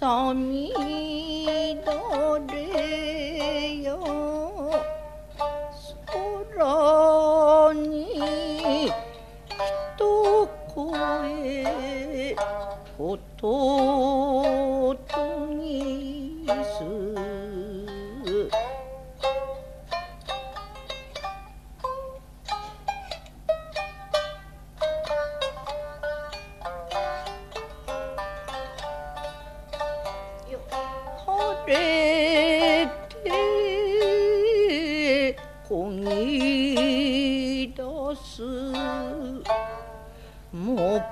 さみだれよ空に一声おととにす晴れてこぎ出す木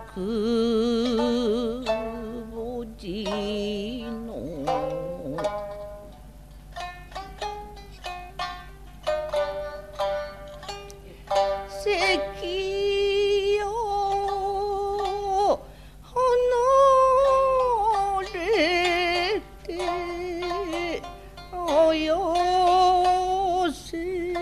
ぼじの関よ離れてあやせ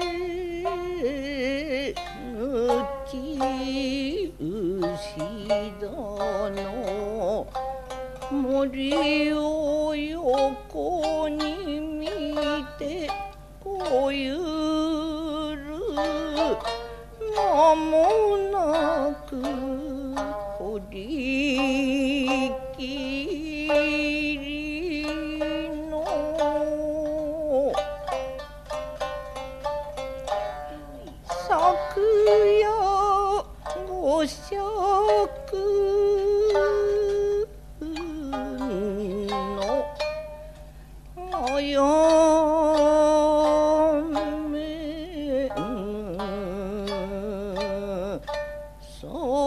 ぬき牛だの森を横に見てこゆる間もなくこりきりの昨夜ご酌のあやめそう